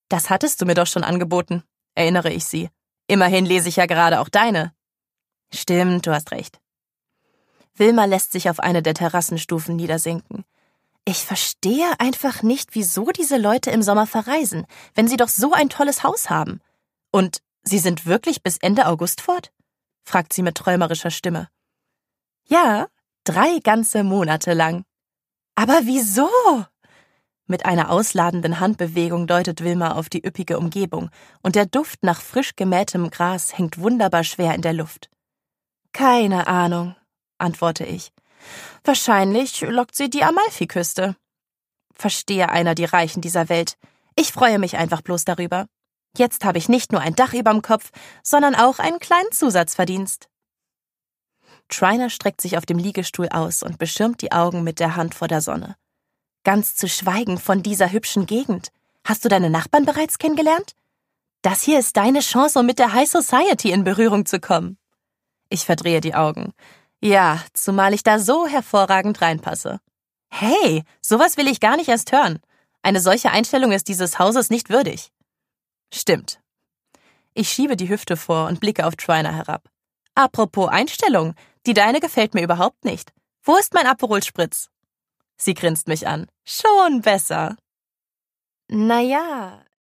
Das hattest du mir doch schon angeboten, erinnere ich sie. Immerhin lese ich ja gerade auch deine. Stimmt, du hast recht. Wilma lässt sich auf eine der Terrassenstufen niedersinken. Ich verstehe einfach nicht, wieso diese Leute im Sommer verreisen, wenn sie doch so ein tolles Haus haben. Und sie sind wirklich bis Ende August fort? Fragt sie mit träumerischer Stimme. Ja, 3 ganze Monate lang. Aber wieso? Mit einer ausladenden Handbewegung deutet Wilma auf die üppige Umgebung und der Duft nach frisch gemähtem Gras hängt wunderbar schwer in der Luft. Keine Ahnung, antworte ich. Wahrscheinlich lockt sie die Amalfiküste. Verstehe einer die Reichen dieser Welt. Ich freue mich einfach bloß darüber. Jetzt habe ich nicht nur ein Dach überm Kopf, sondern auch einen kleinen Zusatzverdienst. Trina streckt sich auf dem Liegestuhl aus und beschirmt die Augen mit der Hand vor der Sonne. Ganz zu schweigen von dieser hübschen Gegend. Hast du deine Nachbarn bereits kennengelernt? Das hier ist deine Chance, um mit der High Society in Berührung zu kommen. Ich verdrehe die Augen. Ja, zumal ich da so hervorragend reinpasse. Hey, sowas will ich gar nicht erst hören. Eine solche Einstellung ist dieses Hauses nicht würdig. Stimmt. Ich schiebe die Hüfte vor und blicke auf Trina herab. Apropos Einstellung, die deine gefällt mir überhaupt nicht. Wo ist mein Aperol Spritz? Sie grinst mich an. Schon besser. Naja,